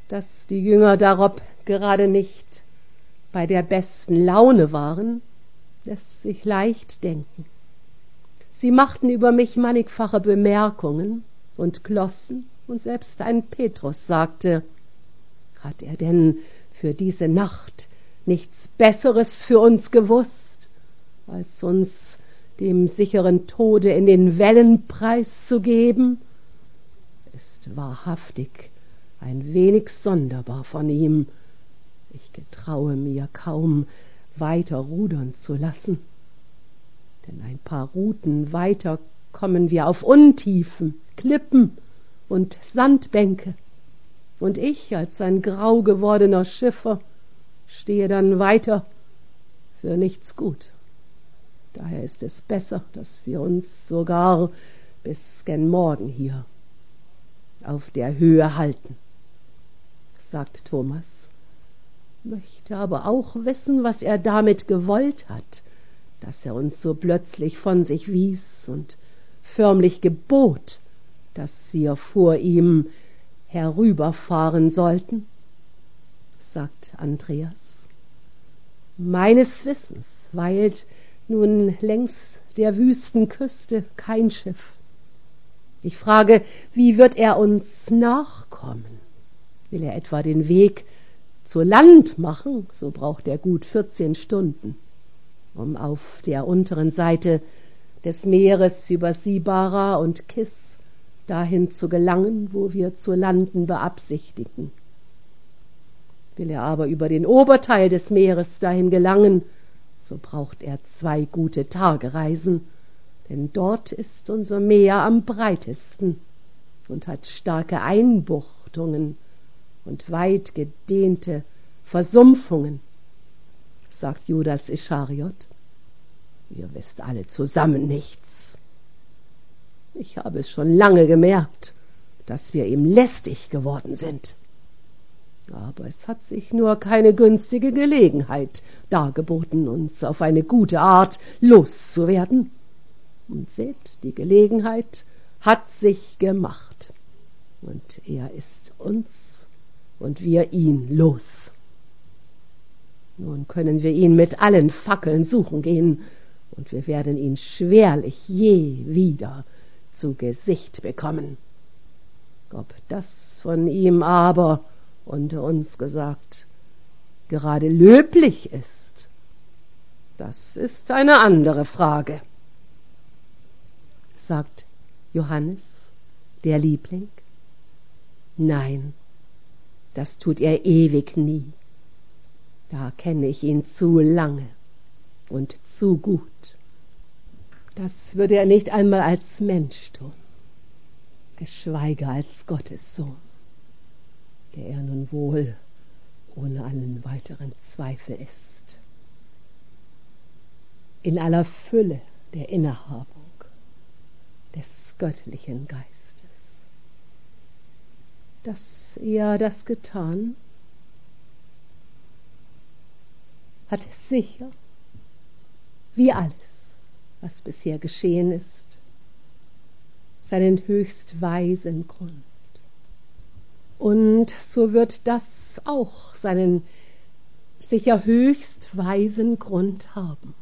Dass die Jünger darob gerade nicht bei der besten Laune waren, lässt sich leicht denken. Sie machten über mich mannigfache Bemerkungen und glossen, und selbst ein Petrus sagte: Hat er denn für diese Nacht nichts Besseres für uns gewusst, als uns dem sicheren Tode in den Wellen preiszugeben? Ist wahrhaftig ein wenig sonderbar von ihm. Ich getraue mir kaum, weiter rudern zu lassen. Denn ein paar Ruten weiter kommen wir auf Untiefen, Klippen und Sandbänke. Und ich, als ein grau gewordener Schiffer, stehe dann weiter für nichts gut. Daher ist es besser, dass wir uns sogar bis gen Morgen hier auf der Höhe halten, sagt Thomas, möchte aber auch wissen, was er damit gewollt hat, dass er uns so plötzlich von sich wies und förmlich gebot, dass wir vor ihm herüberfahren sollten, sagt Andreas. Meines Wissens weilt nun längs der wüsten Küste kein Schiff. Ich frage, wie wird er uns nachkommen? Will er etwa den Weg zu Land machen, so braucht er gut 14 Stunden, um auf der unteren Seite des Meeres über Sibara und Kis dahin zu gelangen, wo wir zu landen beabsichtigen. Will er aber über den Oberteil des Meeres dahin gelangen, so braucht er 2 gute Tagereisen, denn dort ist unser Meer am breitesten und hat starke Einbuchtungen und weit gedehnte Versumpfungen, sagt Judas Ischariot. Ihr wisst alle zusammen nichts. Ich habe es schon lange gemerkt, dass wir ihm lästig geworden sind. Aber es hat sich nur keine günstige Gelegenheit dargeboten, uns auf eine gute Art loszuwerden. Und seht, die Gelegenheit hat sich gemacht. Und er ist uns und wir ihn los. Nun können wir ihn mit allen Fackeln suchen gehen, und wir werden ihn schwerlich je wieder zu Gesicht bekommen. Ob das von ihm aber, unter uns gesagt, gerade löblich ist, das ist eine andere Frage, sagt Johannes, der Liebling. Nein, das tut er ewig nie. Da kenne ich ihn zu lange und zu gut. Das würde er nicht einmal als Mensch tun, geschweige als Gottes Sohn, der er nun wohl ohne allen weiteren Zweifel ist. In aller Fülle der Innehabung des göttlichen Geistes. Dass er das getan, hat sicher, wie alles, was bisher geschehen ist, seinen höchst weisen Grund. Und so wird das auch seinen sicher höchst weisen Grund haben.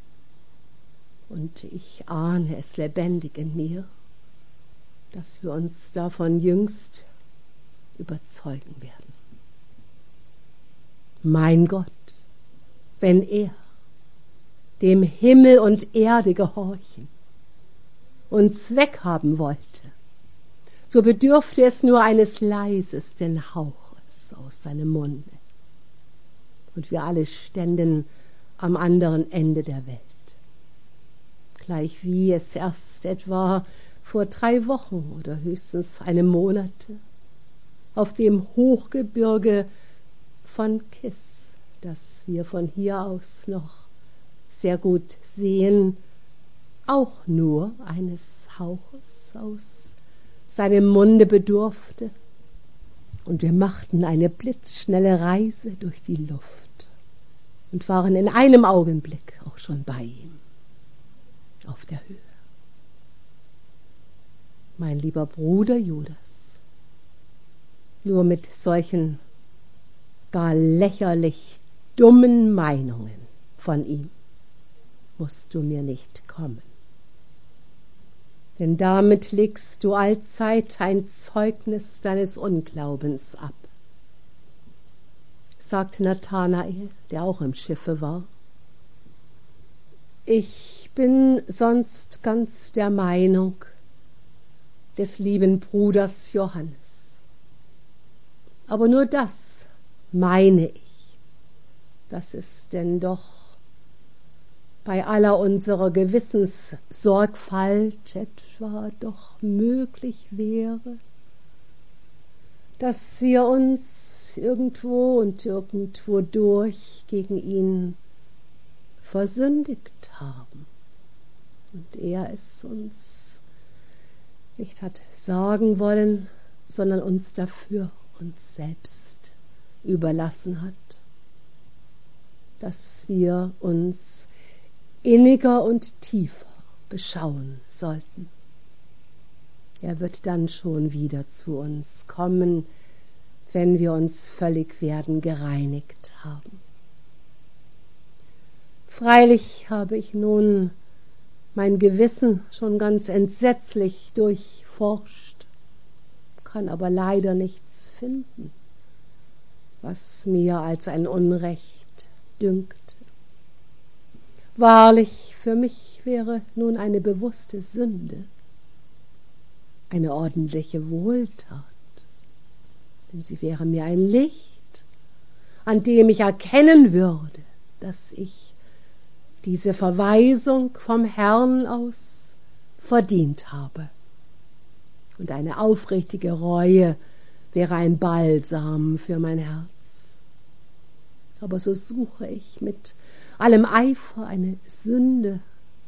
Und ich ahne es lebendig in mir, dass wir uns davon jüngst überzeugen werden. Mein Gott, wenn er dem Himmel und Erde gehorchen und Zweck haben wollte, so bedürfte es nur eines leisesten Hauches aus seinem Munde. Und wir alle ständen am anderen Ende der Welt. Gleichwie es erst etwa vor 3 Wochen oder höchstens einem Monate auf dem Hochgebirge von Kis, das wir von hier aus noch sehr gut sehen, auch nur eines Hauches aus seinem Munde bedurfte, und wir machten eine blitzschnelle Reise durch die Luft und waren in einem Augenblick auch schon bei ihm auf der Höhe. Mein lieber Bruder Judas, Nur mit solchen gar lächerlich dummen Meinungen von ihm musst du mir nicht kommen. Denn damit legst du allzeit ein Zeugnis deines Unglaubens ab, sagte Nathanael, der auch im Schiffe war. Ich bin sonst ganz der Meinung des lieben Bruders Johannes. Aber nur das meine ich, dass es denn doch bei aller unserer Gewissenssorgfalt etwa doch möglich wäre, dass wir uns irgendwo und irgendwo durch gegen ihn versündigt haben und er es uns nicht hat sagen wollen, sondern uns dafür uns selbst überlassen hat, dass wir uns inniger und tiefer beschauen sollten. Er wird dann schon wieder zu uns kommen, wenn wir uns völlig werden gereinigt haben. Freilich habe ich nun mein Gewissen schon ganz entsetzlich durchforscht, kann aber leider nichts finden, was mir als ein Unrecht dünkt. Wahrlich, für mich wäre nun eine bewusste Sünde eine ordentliche Wohltat, denn sie wäre mir ein Licht, an dem ich erkennen würde, dass ich diese Verweisung vom Herrn aus verdient habe. Und eine aufrichtige Reue wäre ein Balsam für mein Herz. Aber so suche ich mit allem Eifer eine Sünde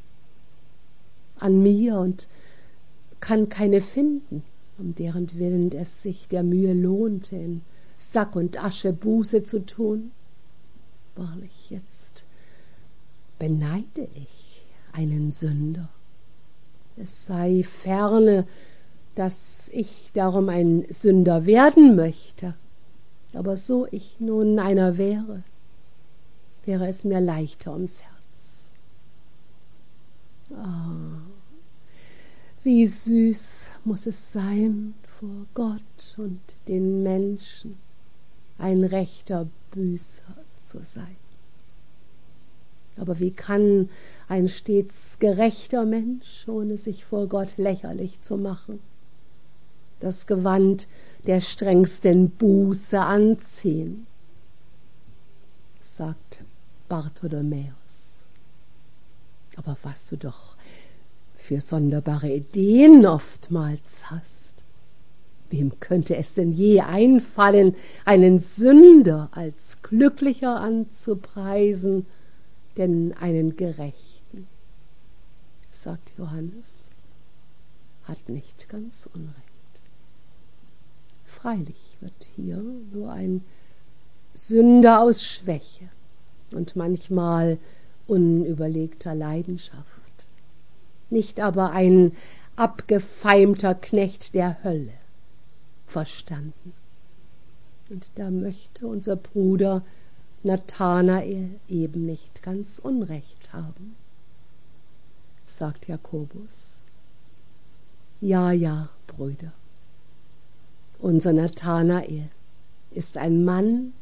an mir und kann keine finden, um deren Willen es sich der Mühe lohnte, in Sack und Asche Buße zu tun. Wahrlich, jetzt beneide ich einen Sünder. Es sei ferne, dass ich darum ein Sünder werden möchte, aber so ich nun einer wäre es mir leichter ums Herz. Wie süß muss es sein, vor Gott und den Menschen ein rechter Büßer zu sein. Aber wie kann ein stets gerechter Mensch, ohne sich vor Gott lächerlich zu machen, das Gewand der strengsten Buße anziehen, sagt Bartholomäus. Aber was du doch für sonderbare Ideen oftmals hast. Wem könnte es denn je einfallen, einen Sünder als glücklicher anzupreisen, denn einen Gerechten? Sagt Johannes, hat nicht ganz Unrecht. Freilich wird hier nur ein Sünder aus Schwäche und manchmal unüberlegter Leidenschaft, nicht aber ein abgefeimter Knecht der Hölle verstanden. Und da möchte unser Bruder Nathanael eben nicht ganz Unrecht haben, sagt Jakobus. Ja, Brüder, unser Nathanael ist ein Mann,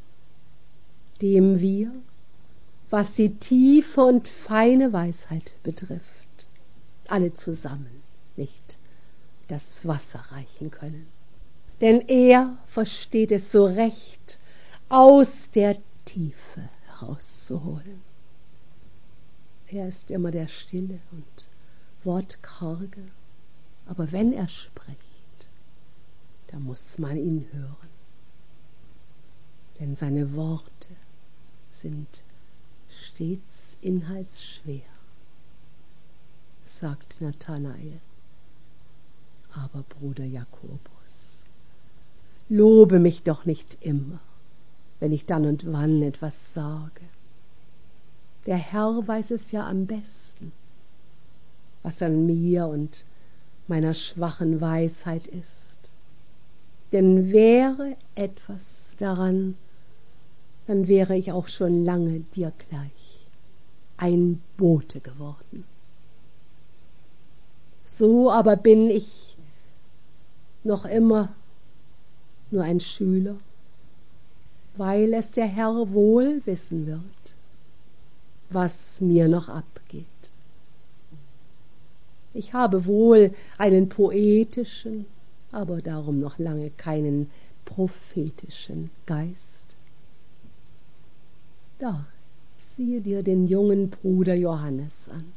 dem wir, was die tiefe und feine Weisheit betrifft, alle zusammen nicht das Wasser reichen können. Denn er versteht es so recht, aus der Tiefe herauszuholen. Er ist immer der Stille und Wortkarge, aber wenn er spricht, da muss man ihn hören. Denn seine Worte sind stets inhaltsschwer, sagt Nathanael. Aber Bruder Jakobus, lobe mich doch nicht immer, wenn ich dann und wann etwas sage. Der Herr weiß es ja am besten, was an mir und meiner schwachen Weisheit ist. denn wäre etwas daran, dann wäre ich auch schon lange dir gleich ein Bote geworden. So aber bin ich noch immer nur ein Schüler, weil es der Herr wohl wissen wird, was mir noch abgeht. Ich habe wohl einen poetischen, aber darum noch lange keinen prophetischen Geist. Da, siehe dir den jungen Bruder Johannes an.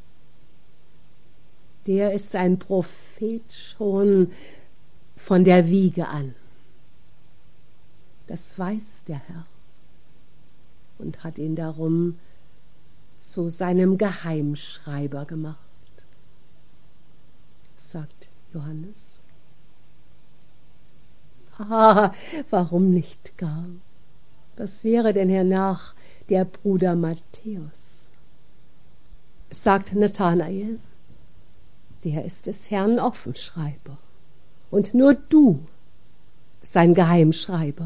Der ist ein Prophet schon von der Wiege an. Das weiß der Herr und hat ihn darum zu seinem Geheimschreiber gemacht, sagt Johannes. Ah, warum nicht gar? Was wäre denn hernach der Bruder Matthäus? Sagt Nathanael. Der ist des Herrn Offenschreiber und nur du sein Geheimschreiber.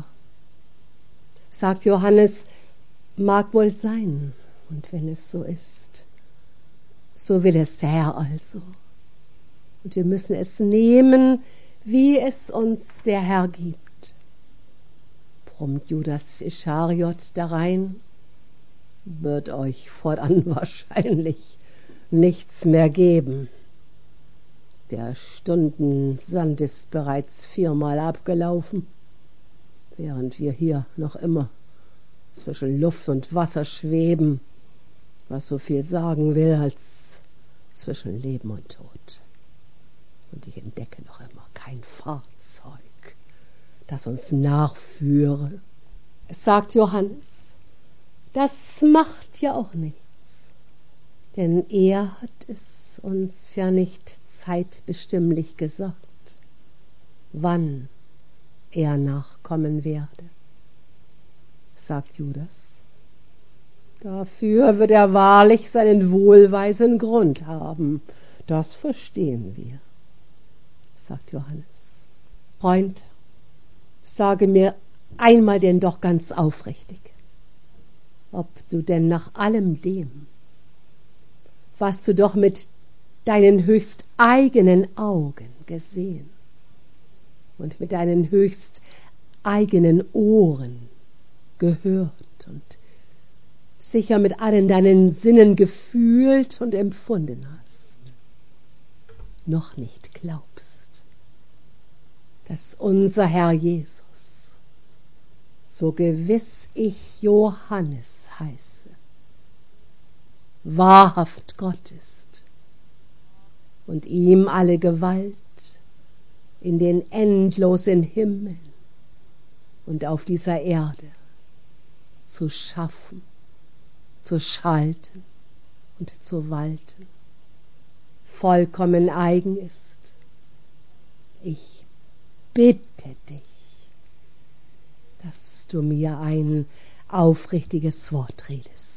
Sagt Johannes, mag wohl sein, und wenn es so ist, so will es der Herr also. Und wir müssen es nehmen, wie es uns der Herr gibt. Brummt Judas Ischariot darein, wird euch fortan wahrscheinlich nichts mehr geben. Der Stundensand ist bereits 4-mal abgelaufen, während wir hier noch immer zwischen Luft und Wasser schweben, was so viel sagen will als zwischen Leben und Tod. Und ich entdecke noch immer kein Fahrzeug, das uns nachführe. Es sagt Johannes, das macht ja auch nichts, denn er hat es uns ja nicht zeitbestimmlich gesagt, wann er nachkommen werde, sagt Judas. Dafür wird er wahrlich seinen wohlweisen Grund haben, das verstehen wir, sagt Johannes. Freund, sage mir einmal denn doch ganz aufrichtig, ob du denn nach allem dem, was du doch mit deinen höchst eigenen Augen gesehen und mit deinen höchst eigenen Ohren gehört und sicher mit allen deinen Sinnen gefühlt und empfunden hast, noch nicht glaubst, dass unser Herr Jesus, so gewiss ich Johannes heiße, wahrhaft Gott ist und ihm alle Gewalt in den endlosen Himmeln und auf dieser Erde zu schaffen, zu schalten und zu walten, vollkommen eigen ist. Ich bitte dich, dass du mir ein aufrichtiges Wort redest.